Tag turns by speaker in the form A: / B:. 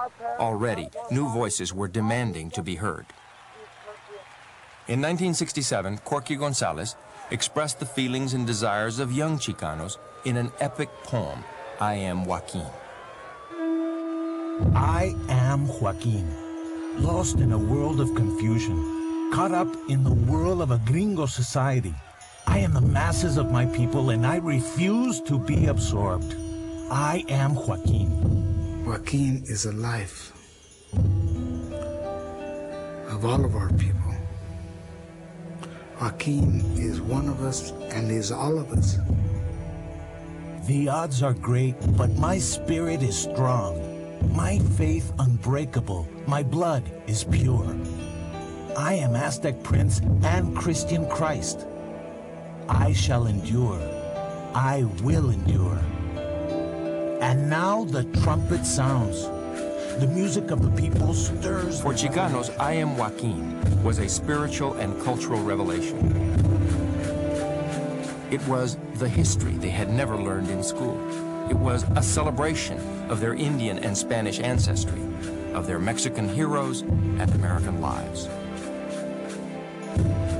A: Already, new voices were demanding to be heard. In 1967, Corky Gonzalez expressed the feelings and desires of young Chicanos in an epic poem, I Am Joaquin.
B: I am Joaquin, lost in a world of confusion, caught up in the whirl of a gringo society. I am the masses of my people, and I refuse to be absorbed. I am Joaquin.
C: Joaquin is a life of all of our people. Joaquin is one of us and is all of us.
B: The odds are great, but my spirit is strong. My faith unbreakable. My blood is pure. I am Aztec Prince and Christian Christ. I shall endure. I will endure. And now the trumpet sounds. The music of the people stirs.
A: For Chicanos, I Am Joaquin was a spiritual and cultural revelation. It was the history they had never learned in school. It was a celebration of their Indian and Spanish ancestry, of their Mexican heroes and American lives.